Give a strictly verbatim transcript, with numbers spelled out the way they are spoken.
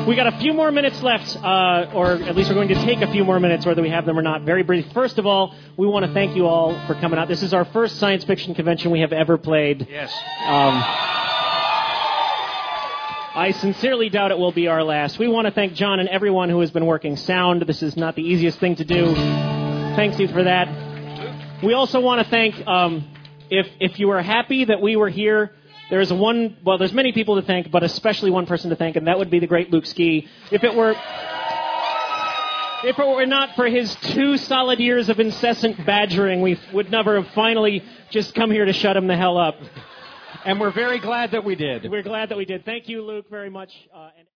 We got a few more minutes left, uh, or at least we're going to take a few more minutes, whether we have them or not. Very brief. First of all, we want to thank you all for coming out. This is our first science fiction convention we have ever played. Yes. Um, I sincerely doubt it will be our last. We want to thank John and everyone who has been working sound. This is not the easiest thing to do. Thanks you for that. We also want to thank, um, if if you are happy that we were here, there is one, well, there's many people to thank, but especially one person to thank, and that would be the great Luke Ski. If it were... If it were not for his two solid years of incessant badgering, we would never have finally just come here to shut him the hell up. And we're very glad that we did. We're glad that we did. Thank you, Luke, very much. Uh, and